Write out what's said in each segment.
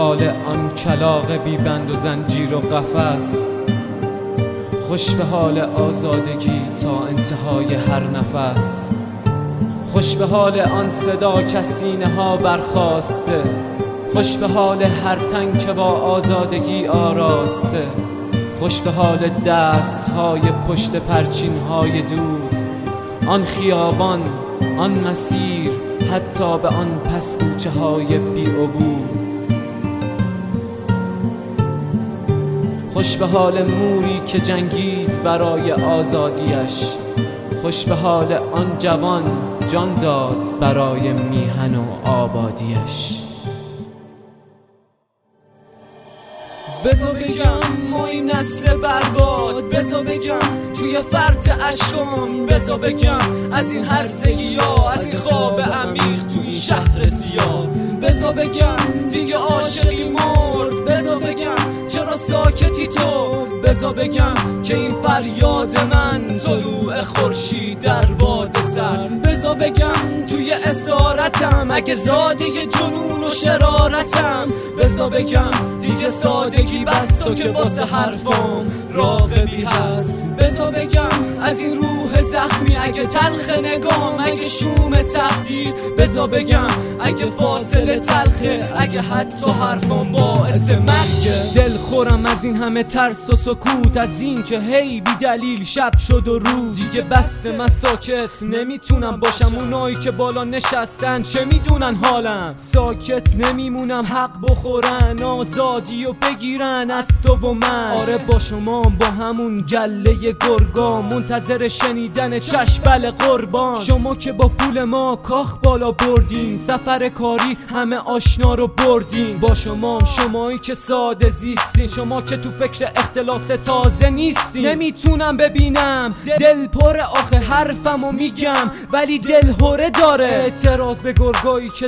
حال آن کلاغ بی بند و زنجیر و قفس، خوش به حال آزادگی تا انتهای هر نفس، خوش به حال آن صدا که از سینه ها برخاسته، خوش به حال هر تن که با آزادگی آراسته، خوش به حال دست های پشت پرچین های دور، آن خیابان، آن مسیر، حتی به آن پسکوچه های بی عبور. خوش به حال موری که جنگید برای آزادیش، خوش به حال آن جوان جان داد برای میهن و آبادیش. بذار بگم ما این نسل برباد، بذار بگم توی فرط اشکام، بذار بگم از این هرزگی ها، از این خواب عمیق توی این شهر سیاه، بذار بگم دیگه عاشقی مرد، بذار بگم چرا ساکتی تو، بذار بگم که این فریاد من طلوع خورشید در باد سر، بذار بگم توی اسارتم اگه زاده جنون و شرارتم، بذار بگم دیگه سادگی بس تو که واسه حرفام راغبی هست، بذار بگم از این روح زخمی اگه تلخ نگام، اگه شوم تقدیر، بذار بگم اگه فاصله تلخه، اگه حتی حرفام باعث مرگه. دل خورم از این همه ترس و سکوت، از این که هی بی دلیل شب شد و روز، دیگه بس من ساکت نمیتونم باشم، اونایی که بالا نشستن چه میدونن حالم، ساکت نمیمونم حق بخورن آزادی و بگیرن از تو و من. آره با شما با همون گله گرگا منتظر شنیدن چشبل قربان، شما که با پول ما کاخ بالا بردین، سفر کاری همه آشنا رو بردین، با شمایی که ساده زیستین، شما که تو فکر اختلاس تازه نیستین. نمیتونم ببینم دل پر آخه حرفمو میگم ولی دل هوره داره، اعتراض به گرگایی که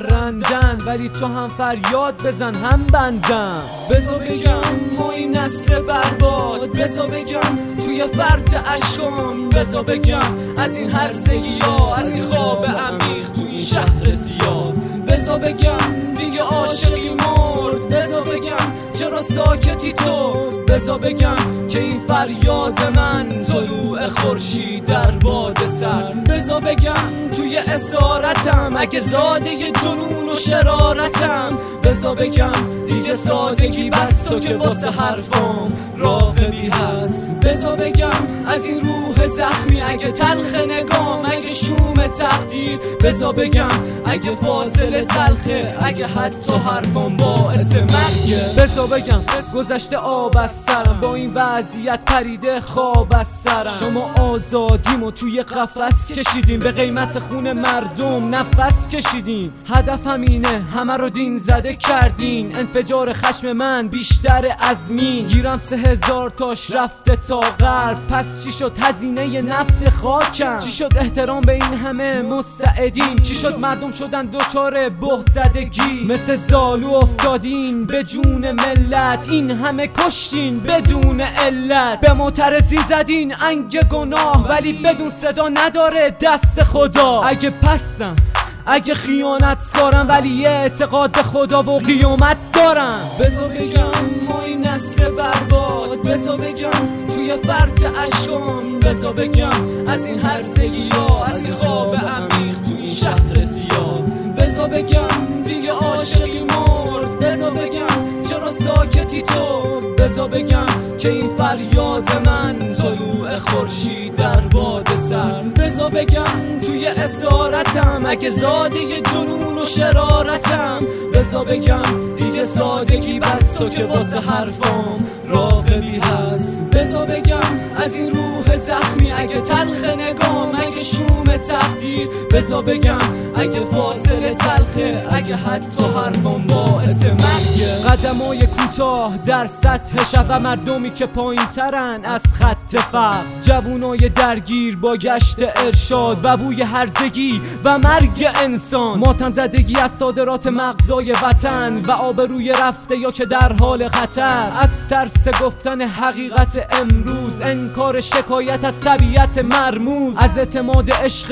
درندن ولی تو هم فریاد بزن هم بندم. بذار بگم ما این نسل برباد، بذار بگم توی فرط اشکام، بذار بگم از این هرزگی ها، از این خواب عمیق توی این شهر سیاه، بذار بگم دیگه عاشقی مرد، بذار بگم چرا ساکتی تو، بذار بگم که این فریاد من طلوع خورشید در باد سر، بذار بگم توی اسارتم اگه زاده جنون و شرارتم، بذار بگم دیگه سادگی بس تو که واسه حرفام راغبی هست، بذار بگم از این روح زخمی اگه تلخ نگام، اگه شوم تقدیر، بذار بگم اگه فاصله تلخه، اگه حتی حرفام باعث مرگه. بذار بگم گذشته آب از سرم، با این وضعیت پریده خواب از سرم، شما آزادیمو توی قفس کشیدین، به قیمت خون مردم نفس کشیدین، هدف همینه همه رو دین زده کردین، انفجار خشم من بیشتر از مین، گیرم 3000 تاش رفته تا غرب، پس چی شد هزینه نفت خاکم، چی شد احترام به این همه مستعدین، چی شد مردم شدن دوچار بهزدگی، مثل زالو افتادین به جون ملت، این همه کشتین بدون علت، به معترضی زدین انگ گناه ولی بدون صدا نداره دست خدا، اگه پستم اگه خیانتکارم ولی اعتقاد به خدا و قیامت دارم. بذار بگم ما این نسل برباد، بذار بگم توی فرط اشکام، بذار بگم از این هرزگی ها، از این خواب عمیق توی این شهر سیاه، بذار بگم دیگه عاشقی مرد، بذار بگم چرا ساکتی تو، بذار بگم که این فریاد من طلوع خورشید در باد سر، بذار بگم توی اسارتم اگه زاده جنون و شرارتم، بذار بگم دیگه سادگی بس تو که واسه حرفام راغبی هست، بذار بگم از این روح زخمی اگه تلخ نگام، اگه شوم تقدیر، بذار بگم اگه فاصله تلخه، اگه حتی حرفام باعث مرگه. قدمای کوتاه در سطح شب و مردمی که پایین ترن از خط فقر، جوونای درگیر با گشت ارشاد و بوی هرزگی و مرگ انسان، ماتم زدگی از صادرات مغزای وطن و آبروی رفته یا که در حال خطر، از ترس گفتن حقیقت امروز، انکار شکایت از طبیعت مرموز، از اعتماد عشق رفت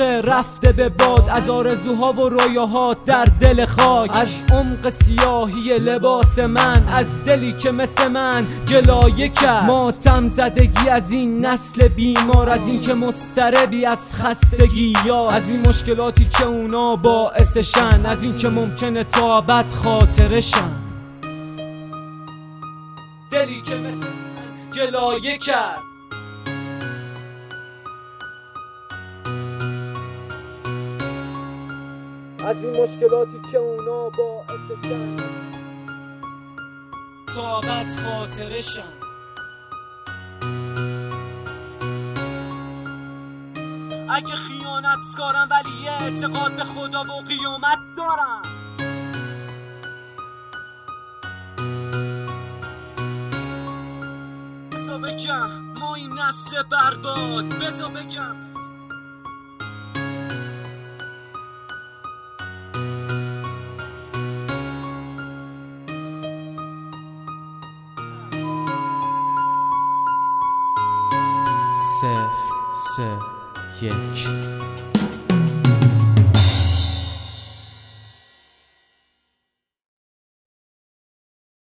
رفته به باد، از آرزوها و رویاهات در دل خاک، از عمق سیاهی لباس من، از دلی که مثل من گلایه کرد. ماتم زدگی از این نسل بیمار، از این که مضطربی از خستگی، یا از این مشکلاتی که اونا باعثشن، از این که ممکنه تا ابد خاطرشن. دلی که مثل من گلایه کرد. از این مشکلاتی که اونا باعثشن، تا ابد خاطرشن. اگه خیانتکارم ولی اعتقاد به خدا و قیامت دارم، بذار بگم ما این نسل برباد، بذار بگم صفر سه یک